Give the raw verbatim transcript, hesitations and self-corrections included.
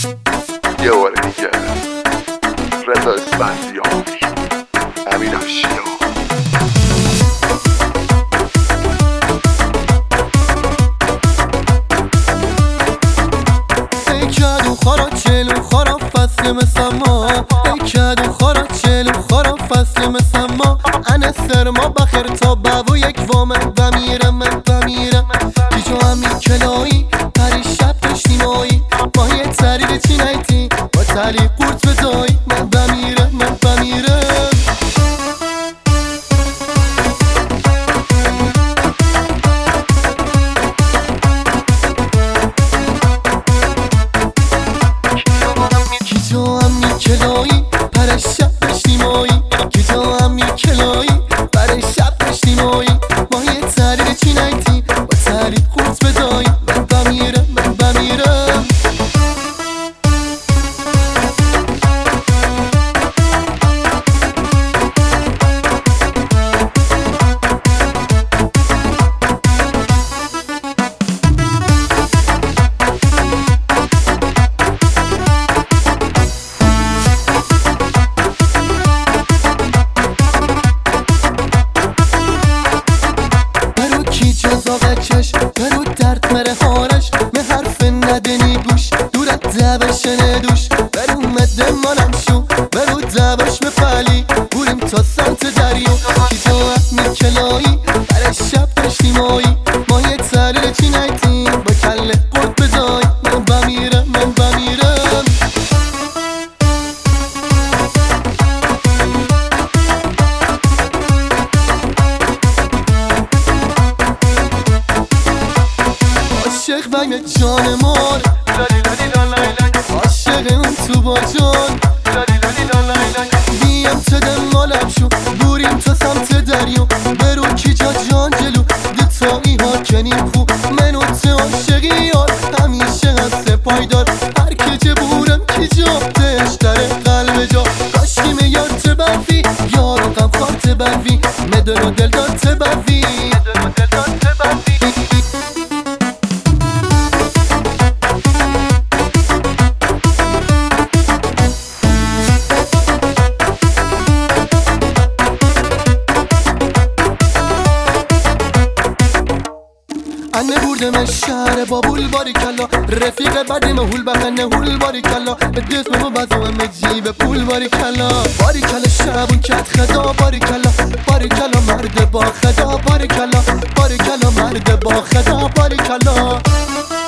یه بار دیگه رضا اسفندیار، امین افشیا. ای کدو خارا چلو خارا فصل مثل ما، ای کدو خارا چلو خارا فصل مثل ما. انا سرما بخیر تا بابو یک وامن بمیرم من بمیرم. پیجو همین کلایی پری شب داشتیمایی با یه ترید چی نیتی با تلی قورت بدایی. من بمیرم من بمیرم. کیجو همین کلایی پری شب داشتیمایی، کیجو همین کلایی پری شب داشتیمایی با یه ترید چی نیتی با تلی قورت بدایی. من بمیرم من بمیرم. چش برو درد مره هارش به حرف ندنی گوش دورت دوش ندوش. برو مده مالم شو برو دوش مفلی بوریم تا سمت دریا. کیجا همی کلایی برای شب داشتیمایی ما یه تره چی نیتیم با کله قرد بدای. من بمیرم من بمیرم. عاشق بگه جان مار عاشق اون تو با جان بیم تده مالم شو بوریم تا سمت دریا. برو کیجا جان جلو ده تایی ها کنیم خوب منو ته عاشقی یار همیشه هست پایدار. هر که چه بورم کیجا تهش داره قلب جا. کاشکی میار تبوی یارو غم خواه تبوی مدن و دل دار تبوی. انه بردم شهر بابول باری کلا رفیق بدی مهول بخنه هول باری کلا به دست و بزو همه جیب پول باری کلا. باری کلا شبون کت خدا باری کلا باری کلا مرد با خدا باری کلا باری کلا مرد با خدا باری کلا.